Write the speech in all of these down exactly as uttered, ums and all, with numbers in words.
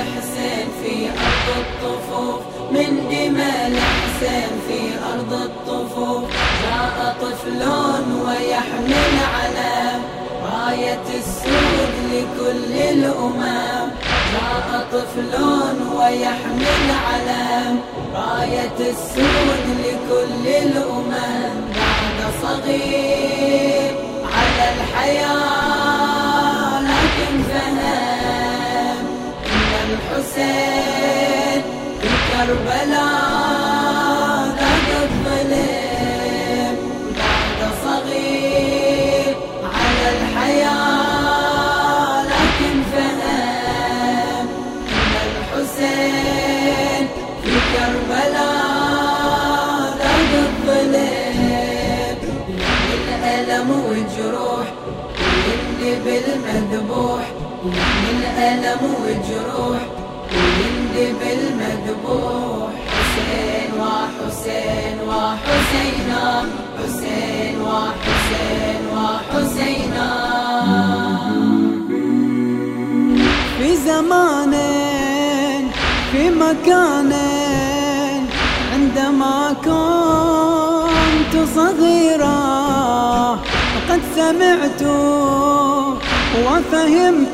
الحسين في أرض الطفوف، من دماء الحسين في أرض الطفوف. جاء طفل ويحمل علم راية السود لكل الأمم. جاء طفل ويحمل علم راية السود لكل الأمم. بعد صغير على الحياة لكن فهم إن الحسين في كربلاء ذاق الظلم. بعد صغير على الحياة لكن فهم إن الحسين في كربلاء ذاق الظلم. يعني الألم وجروح ويندب المذبوح، يعني الألم وجروح ويندب المذبوح. حسين وحسين وحسينا، حسين وحسين وحسينا. في زمان في مكان عندما كنت صغيرا قد سمعت وفهمت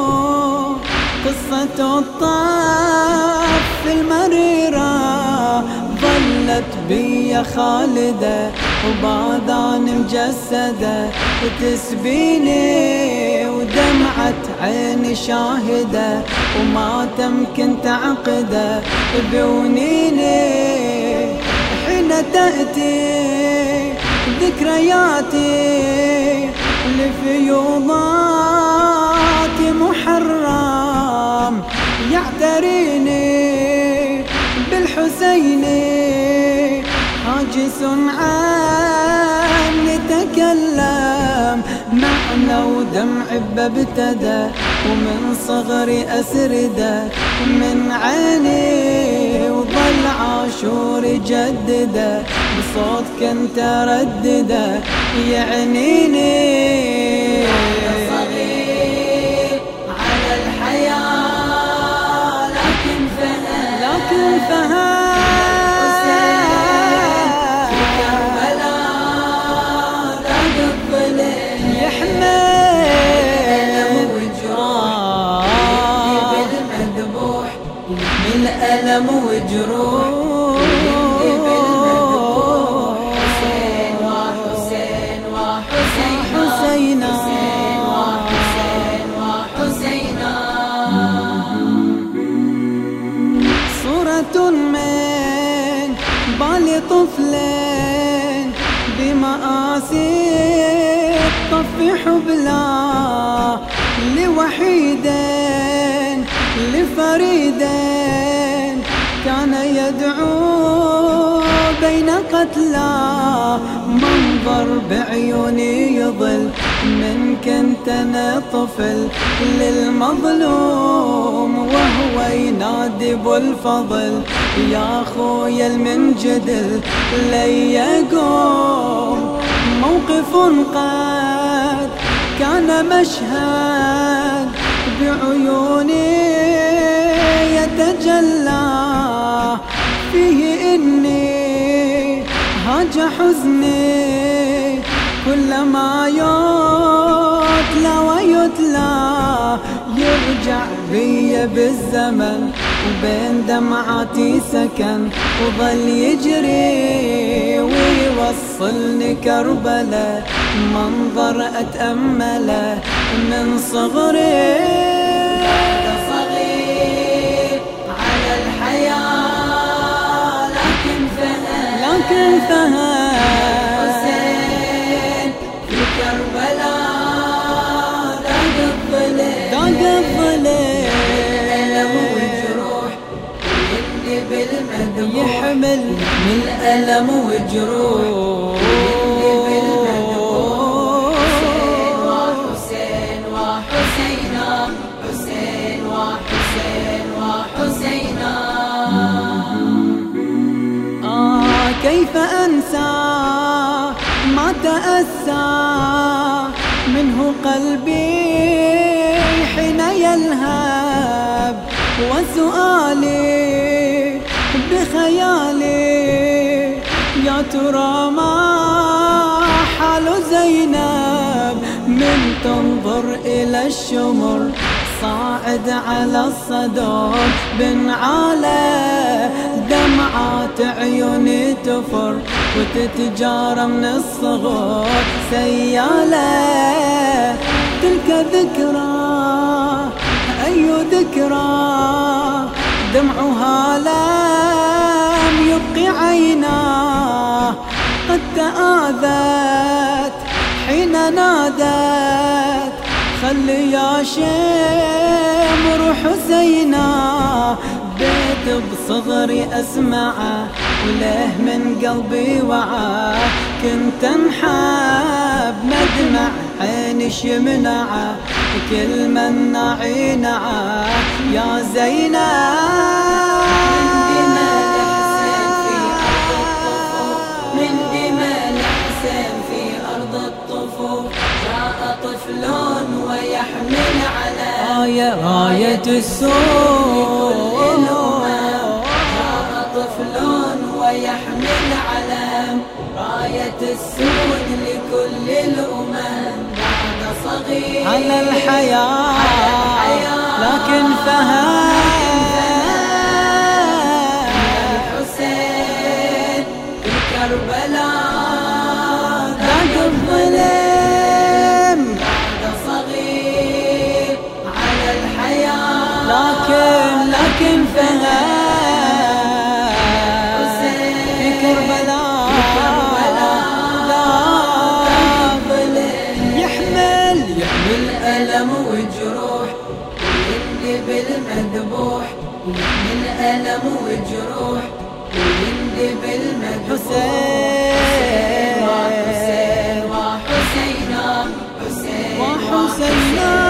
قصة الطف المريرة. ظلت بي خالدة وباذان مجسدة تسبيني ودمعة عيني شاهدة، وما تمكن تعقده بونيني. حين تأتي ذكرياتي لفيوضات محرم يعتريني بالحسين حاجس عني تكلم. معنى ودمع بابتدى ومن صغري أسرده من عيني، وظل عاشور يجدده بصوت كنت أردده يعنيني. صغير على الحياة لكن فهم، لكن فهم في كربلاء ذاق الظلم. يحمل وجروح بالمذبوح، من الألم وجروح بالمذبوح. حسين وحسين وحسينا، حسينا. حسين وحسين وحسينا. صورة من بال طفلين بمآسي طف حبلا، لوحيدين لفريدين كان يدعو بين قتلى. منظر بعيوني يضل من كنت انا طفل للمظلوم، وهو ينادي بالفضل يا خويا المنجدل لي يقوم. موقف قد كان مشهد بعيوني يتجلى فيه إني هاج حزني كلما يتلى ويتلى. يرجع بي بالزمن وبين دمعاتي سكن، وظل يجري ويوصلني كربلاء. منظر أتأمله من صغري. صغير على الحياة لكن فهم، لكن فهم حسين في كربلاء ذاق الظلم. ذاق الظلم. الألم وجروح ويندب المذبوح، يحمل من الألم وجروح ويندب المذبوح. حسين وحسين وحسينا، حسين وحسين وحسينا. آه كيف أنسى ما تأسى منه قلبي حين يلهب وسؤالي بخيالي يا ترى ما حال زينب من تنظر إلى الشمر صاعد على الصدر بنعاله دمعات عيوني تفر وتتجارى من الصغر سيالة تلك ذكرى أي ذكرى دمعها لم يبقي عيناه قد تآذت حين نادت خلي يا شمر حسينا بيت بصغري أسمعه وله من قلبي وعاه كنت انحب مدمع عينش يمنعه كل من نعي نعاه يا زينب من دماء الحسين في أرض الطفوف جاء طفل ويحمل على راية راية السود جاء طفل ويحمل علم راية السود لكل الأمم بعد صغير على الحياة لكن فهم الحسين في كربلاء ذاك الظلم بعد صغير على الحياة لكن لكن فهم في كربلاء يحمل يحمل ألم وجروح ويندب المذبوح يحمل ألم وجروح ويندب المذبوح حسين وحسين وحسينا حسين وحسينا